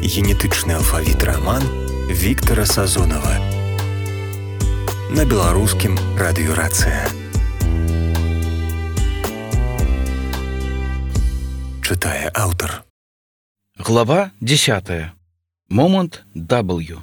генетычны алфавіт раман Віктара Сазонава на беларускім радыёрацыя. Чытае аўтар. Глава 10. Момант W.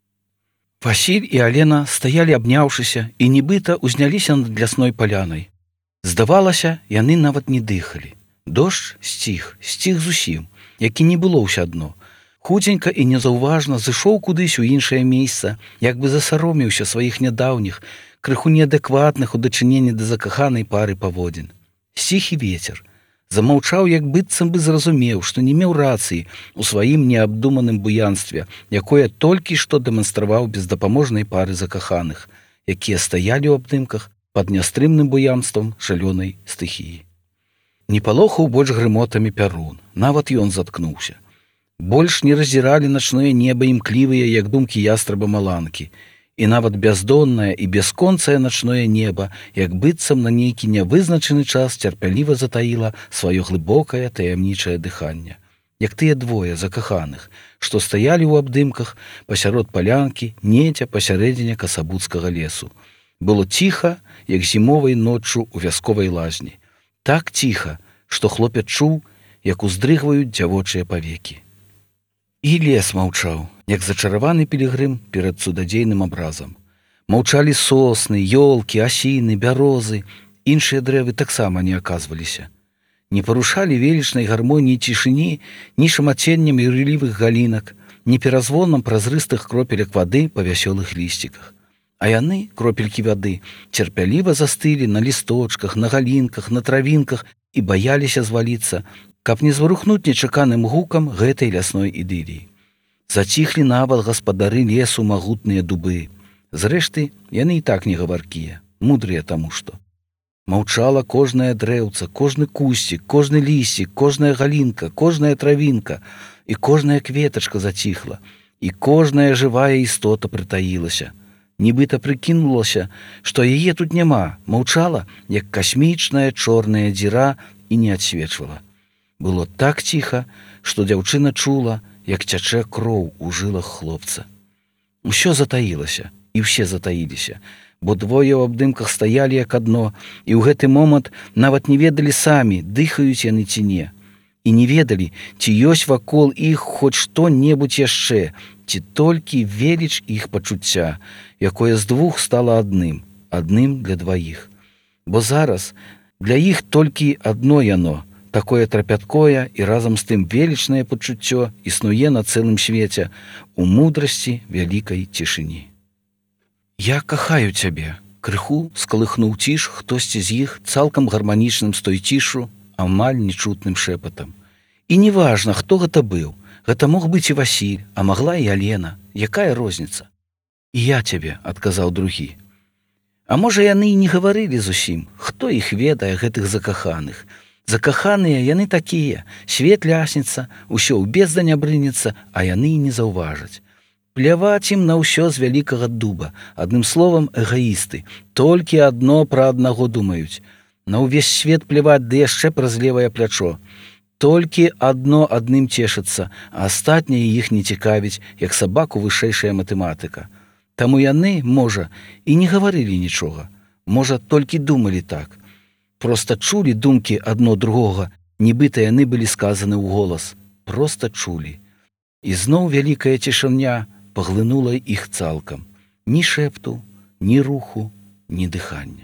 Васіль і Алена стаялі абняўшыся і нібыта ўзняліся над лясной палянай. Здавалася, яны нават не дыхалі. Дождж сціх зусім, які не было ўсё адно. Худзенька і незаўважна зышоў кудысь у іншае месца, як бы засаромеўся сваіх нядаўніх, крыху неадэкватных у дачыненні да закаханай пары паводзін. Сціх і вецер. Замаўчаў, як быццам бы зразумеў, што не меў рацыі ў сваім неабдуманым буянстве, якое толькі што дэманстраваў бездапаможнай пары закаханых, якія стаялі ў абдымках пад нястрымным буянствам шалёнай стыхіі. Не палохаў больш грымотамі пярун, нават ён заткнуўся. Больш не раздзіралі начное неба імклівыя, як думкі ястраба маланкі, і нават бяздоннае і бясконцае начное неба, як быццам на нейкі нявызначаны час цярпяліва затаіла сваё глыбокае таямнічае дыханне, як тыя двое закаханых, што стаялі ў абдымках пасярод палянкі, недзе пасярэдзіне касабуцкага лесу. Было ціха, як зімовай ноччу ў вясковай лазні. Так ціха, што хлопец чуў, як уздрыгваюць дзявочыя павекі. І лес маўчаў, як зачараваны пілігрым перад цудадзейным абразам. Маўчалі сосны, ёлкі, асіны, бярозы, іншыя дрэвы таксама не аказваліся. Не парушалі велічнай гармоніі цішыні ні шамаценнем юрылівых галінак, ні перазвонам празрыстых кропелек вады па вясёлых лісціках. А яны, кропелькі вады, цярпяліва застылі на лісточках, на галінках, на травінках і баяліся зваліцца, каб не зварухнуць нечаканым гукам гэтай лясной ідыліі. Заціхлі нават гаспадары лесу магутныя дубы. Зрэшты, яны і так не гаваркія, мудрыя таму што. Маўчала кожнае дрэўца, кожны кусцік, кожны лісцік, кожная галінка, кожная травінка, і кожная кветачка заціхла, і кожная жывая істота прытаілася. Нібыта прыкінулася, што яе тут няма, маўчала, як касмічная чорная дзіра і не адсвечвала. Было так ціха, што дзяўчына чула, як цячэ кроў у жылах хлопца. Усё затаілася, і ўсе затаіліся, бо двое ў абдымках стаялі як адно, і ў гэты момант нават не ведалі самі, дыхаюць яны ці не. І не ведалі, ці ёсць вакол іх хоць што-небудзь яшчэ, ці толькі веліч іх пачуцця, якое з двух стала адным для дваіх. Бо зараз для іх толькі адно яно, такое трапяткое і разам з тым велічнае пачуццё існуе на цэлым свеце у мудрасці вялікай цішыні. «Я кахаю цябе», крыху скалыхнуў ціш хтосьці з іх цалкам гарманічным з той цішу, амаль нечутным шэпатам. І неважна, хто гэта быў, гэта мог быць і Васіль, а магла і Алена. Якая розніца? «І я цябе», адказаў другі. А можа, яны і не гаварылі зусім, хто іх ведае гэтых закаханых. Закаханыя яны такія, свет лясніца, усё ў бездань абрынецца, а яны і не заўважаць. Пляваць ім на ўсё з вялікага дуба, адным словам, эгаісты, толькі адно пра аднаго думаюць. На ўвесь свет пляваць ды яшчэ праз левае плячо. Толькі адно адным цешыцца, а астатняе іх не цікавіць, як сабаку вышэйшая матэматыка. Таму яны, можа, і не гаварылі нічога, можа, толькі думалі так. Проста чулі думкі адно другога, нібыта яны былі сказаны ў голас. Проста чулі. І зноў вялікая цішыня паглынула іх цалкам. Ні шэпту, ні руху, ні дыхання.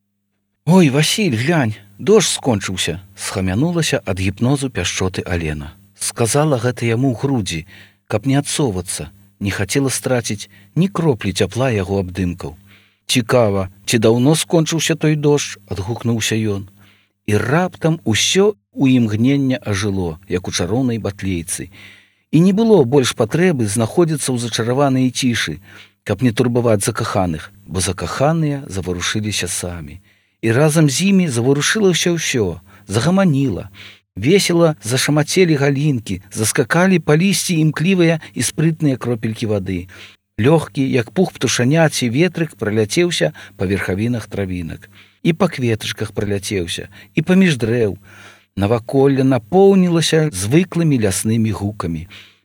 «Ой, Васіль, глянь, дождж скончыўся», схамянулася ад гіпнозу пяшчоты Алена. Сказала гэта яму ў грудзі, каб не адсовацца, не хацела страціць ні кроплі цяпла яго абдымкаў. «Цікава, ці даўно скончыўся той дождж?» адгукнуўся ён. І раптам усё у імгнення ажыло, як у чароўнай батлейцы. І не было больш патрэбы знаходзіцца ў зачараванай цішы, каб не турбаваць закаханых, бо закаханыя заварушыліся самі. І разам з імі заварушылася ўсё, загаманіла. Весела зашамацелі галінкі, заскакалі па лісці імклівыя і спрытныя кропелькі вады. Лёгкі, як пух птушаняці, ветрык праляцеўся па верхавінах травінак. І па кветачках праляцеўся, і паміж дрэў. Наваколле напоўнілася звыклымі ляснымі гукамі.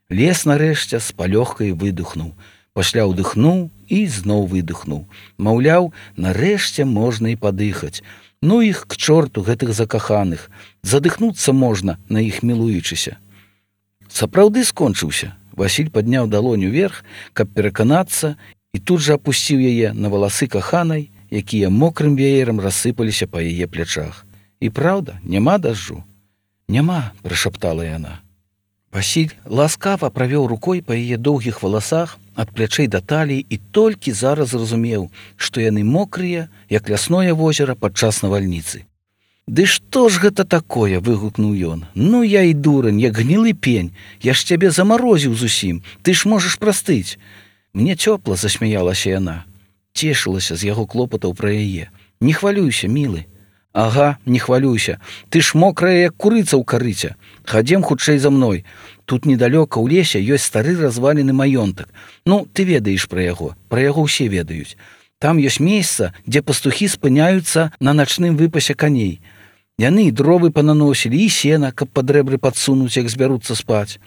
Лес нарэшце з палёгкай выдохнуў, пасля ўдыхнуў і зноў выдохнуў. Маўляў, нарэшце можна і падыхаць. Ну іх к чорту, гэтых закаханых. Задыхнуцца можна, на іх мілуючыся. Сапраўды скончыўся. Васіль падняў далонь уверх, каб пераканацца, і тут жа апусціў яе на валасы каханай, якія мокрым веерам рассыпаліся па яе плячах. І праўда, няма дажджу? Няма, прашаптала яна. Васіль ласкава правёў рукой па яе доўгіх валасах ад плячэй да таліі і толькі зараз зразумеў, што яны мокрыя, як лясное возера падчас навальніцы. «Ды што ж гэта такое?» – выгукнуў ён. «Ну я і дурань, як гнілы пень, я ж цябе замарозіў зусім, ты ж можаш прастыць». «Мне цёпла», – засмяялася яна. Цешылася з яго клопатаў пра яе. «Не хвалюйся, мілы». «Ага, не хвалюйся, ты ж мокрая, як курыца ў карыце. Хадзем хутчэй за мной. Тут недалёка ў лесе ёсць стары развалены маёнтак. Ну, ты ведаеш пра яго ўсе ведаюць. Там ёсць месца, дзе пастухі спыняюцца на начным выпасе каней. Яны і дровы пананосілі, і сена, каб пад рэбры падсунуць, як збяруцца спаць.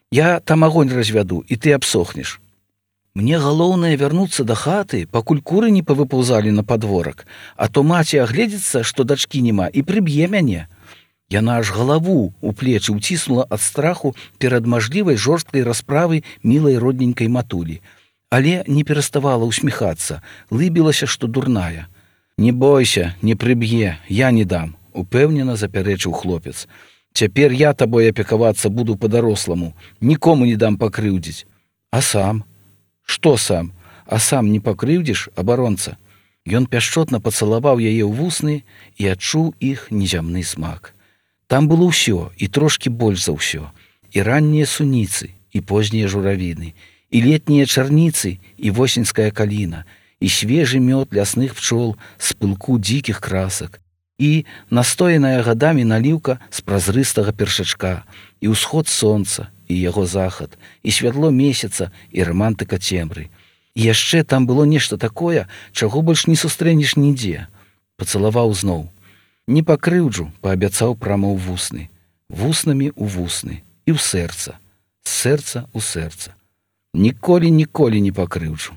Я там агонь развяду, і ты абсохнеш. Мне галоўнае вярнуцца да хаты, пакуль куры не павыпаўзалі на падворак, а то маці агледзецца, што дачкі няма, і прыб'е мяне». Яна аж галаву ў плечы ўціснула ад страху перад мажлівай жорсткай расправай мілай родненькай матулі. Але не пераставала ўсміхацца, лыбілася, што дурная. «Не бойся, не прыб'е, я не дам», – упэўнена запярэчыў хлопец. «Цяпер я табой апекавацца буду па-даросламу, нікому не дам пакрыўдзіць». «А сам?» «Што сам? А сам не пакрыўдзіш, абаронца?» Ён пяшчотна пацалаваў яе ў вусны і адчуў іх незямны смак. Там было ўсё, і трошкі больш за ўсё. І раннія суніцы, і познія журавіны, і летнія чарніцы, і восеньская каліна, і свежы мёд лясных пчол з пылку дзікіх красак, і настояная гадамі наліўка з празрыстага першачка, і ўсход сонца, і яго захад, і святло месяца, і рамантыка цемры. І яшчэ там было нешта такое, чаго больш не сустрэнеш нідзе. Пацалаваў зноў. «Не пакрыўджу», – паабяцаў прама ў вусны. Вуснамі ў вусны, і ў сэрца, з сэрца ў сэрца. «Ніколі не пакрыўджу».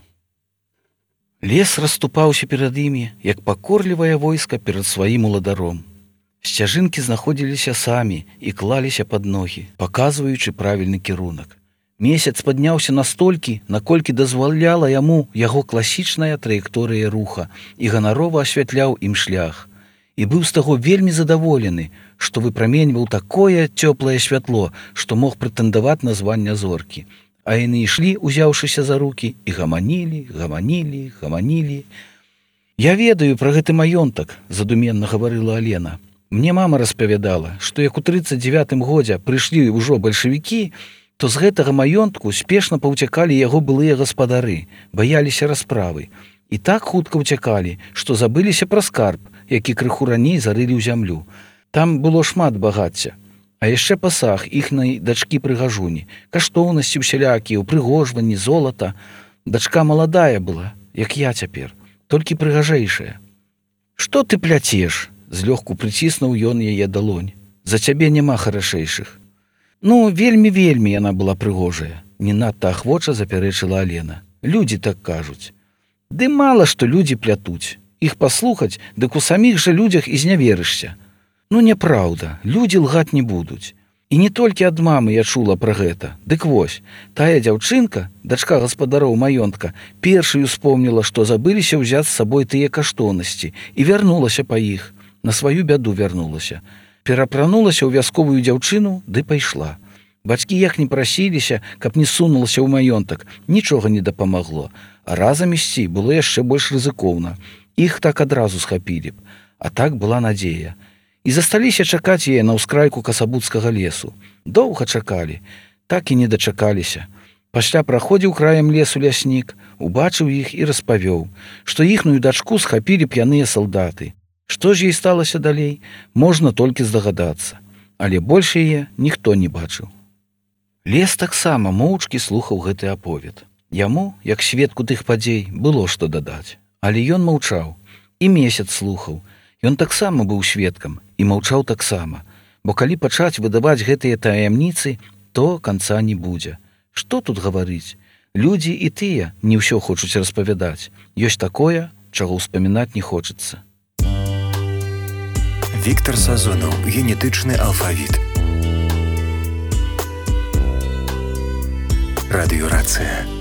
Лес расступаўся перад імі, як пакорлівае войска перад сваім уладаром. Сцяжынкі знаходзіліся самі і клаліся пад ногі, паказваючы правільны кірунак. Месяц падняўся настолькі, наколькі дазваляла яму яго класічная траекторыя руха і ганарова асвятляў ім шлях. І быў з таго вельмі задаволены, што выпраменьваў такое цёплае святло, што мог прэтэндаваць на звання зоркі. А яны ішлі, узяўшыся за рукі, і гаманілі. «Я ведаю пра гэты маёнтак», – задуменна гаварыла Алена. «Мне мама распавядала, што як у 39-м годзе прыйшлі ўжо бальшавікі, то з гэтага маёнтку спешна паўцякалі яго былыя гаспадары, баяліся расправы. І так хутка ўцякалі, што забыліся пра скарб, які крыху раней зарылі ў зямлю. Там было шмат багацця. А яшчэ пасаг іхнай дачкі прыгажуні, каштоўнасці усялякія, упрыгожванні, золата. Дачка маладая была, як я цяпер, толькі прыгажэйшая». «Што ты пляцеш?» – злёгку прыціснуў ён яе далонь. «За цябе няма харашэйшых». «Ну, вельмі яна была прыгожая», – не надта ахвоча запярэчыла Алена. «Людзі так кажуць». «Ды мала што людзі плятуць. Іх паслухаць, дык у саміх жа людзях і зняверышся. Ну, няпраўда, людзі лгаць не будуць. І не толькі ад мамы я чула пра гэта. Дык вось, тая дзяўчынка, дачка гаспадароў маёнтка, першай успомніла, што забыліся ўзяць з сабой тыя каштоўнасці і вярнулася па іх. На сваю бяду вярнулася. Перапранулася ў вясковую дзяўчыну, ды пайшла. Бацькі як не прасіліся, каб не сунулася ў маёнтак, нічога не дапамагло. А разам ісці было яшчэ больш рызыкоўна. Іх так адразу схапілі б. А так была надзея. І засталіся чакаць яе на ўскрайку касабуцкага лесу. Доўга чакалі, так і не дачакаліся. Пасля праходзіў краем лесу ляснік, убачыў іх і распавёў, што іхную дачку схапілі п'яныя салдаты. Што ж ёй сталася далей, можна толькі здагадацца. Але больш яе ніхто не бачыў. Лес таксама моўчкі слухаў гэты аповед. Яму, як сведку тых падзей, было што дадаць. Але ён маўчаў, і месяц слухаў. Ён таксама быў сведкам і маўчаў таксама, бо калі пачаць выдаваць гэтыя таямніцы, то канца не будзе. што тут гаварыць? Людзі і тыя не ўсё хочуць распавядаць. Ёсць такое, чаго ўспамінаць не хочацца. Віктар Сазонаў. Генетычны алфавіт. Радыёрацыя.